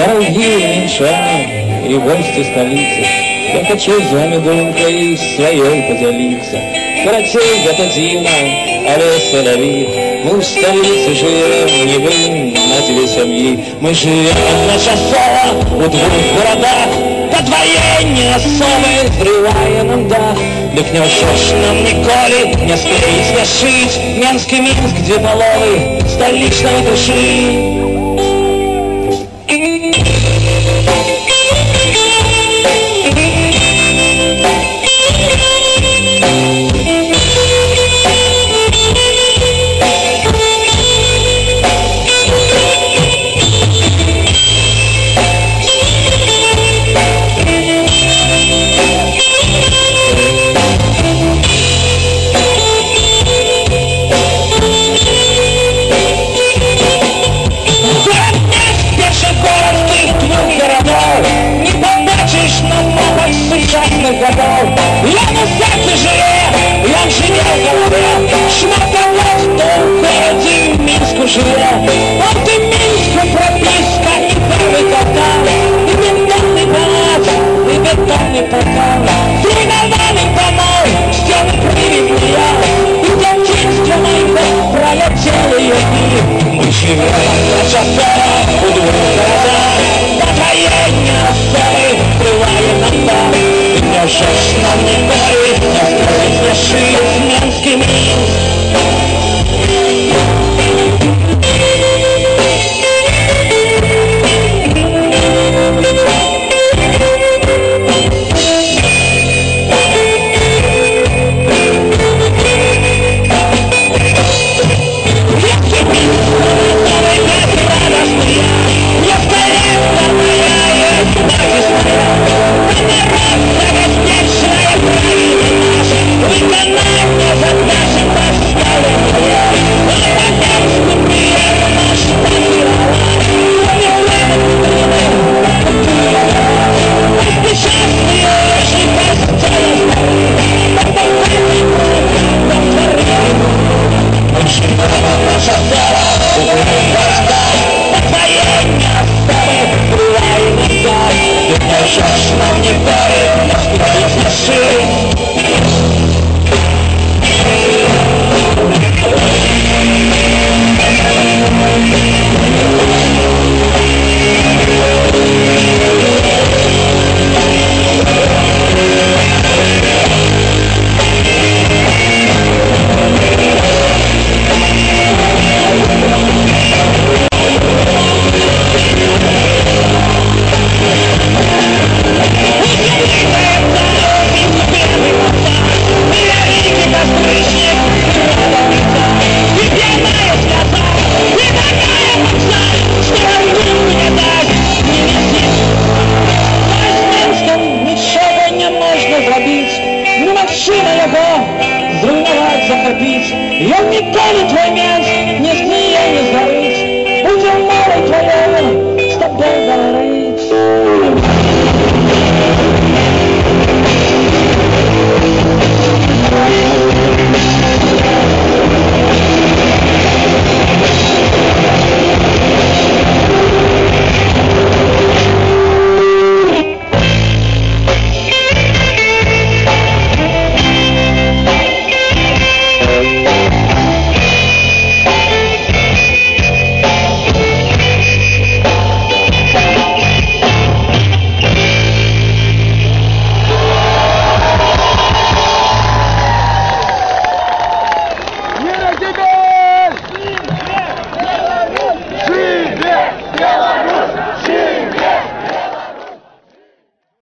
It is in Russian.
Дорогие минчане и гости столицы, я хочу с вами думкой своей поделиться. Каратей, Гатадина, Алис, Тель-Авив. Мы в столице живем, не вы на тебе семьи. Мы живем на часово в двух городах. Подвоение особое зревая нам дах. Дык не ушешь нам николи, не скрыть, не шить. Менский Минск, две половы столичной души. Я на сердце живе, я в жене в голове, шматовок, кто в городе в Минску живе. Вот и Минску прописка, и первый квартал, и бетонный палац, и бетонный портал. Зеленовали домой, стены привезли я, и дантинство моих пролетелые дни. Мы живем на часах у двух городах, подвоение особой открывая нам дах. Не ушешь нам николи, не скрыть, не шить, Менский Минск.